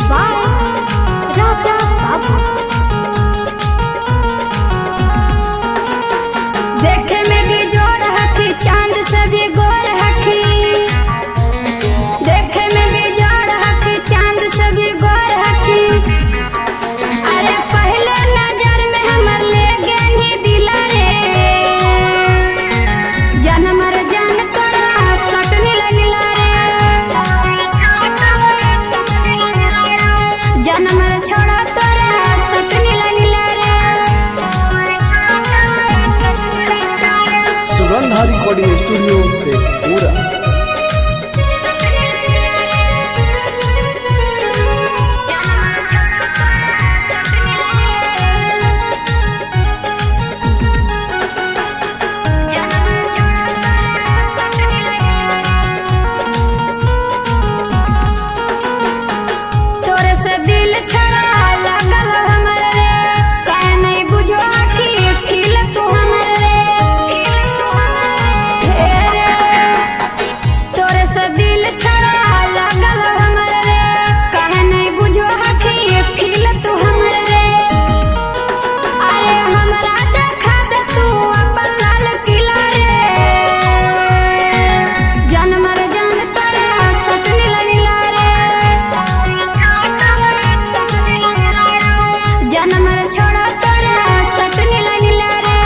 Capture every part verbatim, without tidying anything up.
by Raja Babu। देखे में भी जोड़ हकी, चांद से भी गोर हकी। देखे में भी जोड़ हकी, चांद से भी गोर हकी। अरे पहले नजर में हमर ले गेनी दिला रे, जन्म रे जान तोरा सटनी लगिला रे। जन्म रे छोड़ा तोरा सटनी लगिला रे। सुगंधा रिकॉर्डिंग स्टूडियो से पूरा तोरे से दिल छड़ा लगल हमर रे, काहे नहीं बुझो आखी फील तू हमर रे। हे रे, तोरे से दिल छड़ा लगल हमर रे, काहे नहीं बुझो आखी फील तू हमर रे। अरे हमरा देखा दे तू अपन लाल किला रे, जन्म रे जान तोरा सटनी लगिला रे। जन्म रे छोड़ा तोरा सटनी लगिला रे।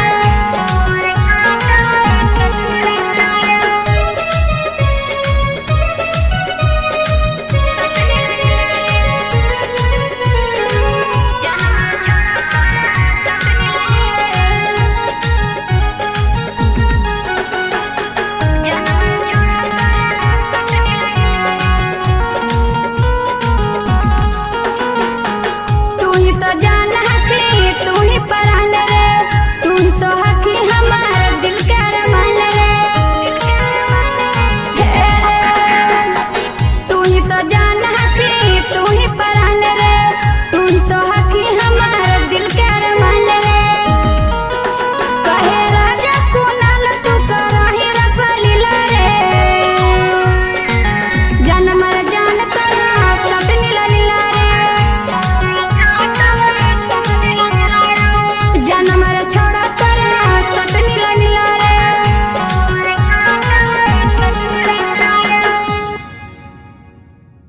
तू ही तो जान हकी, तू ही परान रे, तू ही तो हकी हमार दिल का रमान रे। हे, तू ही तो जान